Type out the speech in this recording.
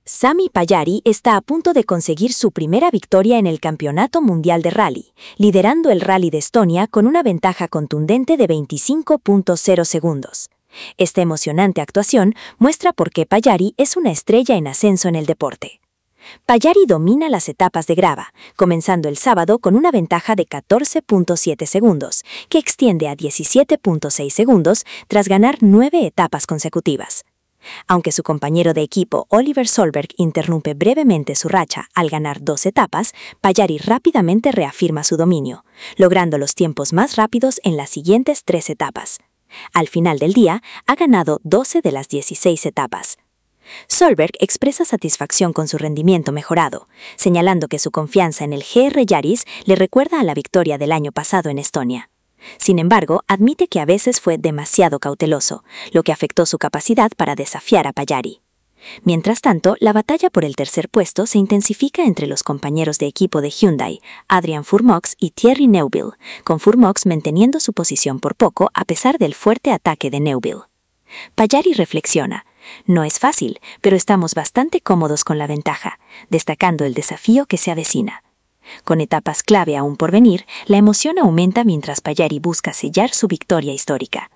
Sami Pajari está a punto de conseguir su primera victoria en el Campeonato Mundial de Rally, liderando el Rally de Estonia con una ventaja contundente de 25.0 segundos. Esta emocionante actuación muestra por qué Pajari es una estrella en ascenso en el deporte. Pajari domina las etapas de grava, comenzando el sábado con una ventaja de 14.7 segundos, que extiende a 17.6 segundos tras ganar 9 etapas consecutivas. Aunque su compañero de equipo Oliver Solberg interrumpe brevemente su racha al ganar 2 etapas, Pajari rápidamente reafirma su dominio, logrando los tiempos más rápidos en las siguientes 3 etapas. Al final del día, ha ganado 12 de las 16 etapas. Solberg expresa satisfacción con su rendimiento mejorado, señalando que su confianza en el GR Yaris le recuerda a la victoria del año pasado en Estonia. Sin embargo, admite que a veces fue demasiado cauteloso, lo que afectó su capacidad para desafiar a Pajari. Mientras tanto, la batalla por el tercer puesto se intensifica entre los compañeros de equipo de Hyundai, Adrian Fourmox y Thierry Neuville, con Fourmox manteniendo su posición por poco a pesar del fuerte ataque de Neuville. Pajari reflexiona: no es fácil, pero estamos bastante cómodos con la ventaja, destacando el desafío que se avecina. Con etapas clave aún por venir, la emoción aumenta mientras Pajari busca sellar su victoria histórica.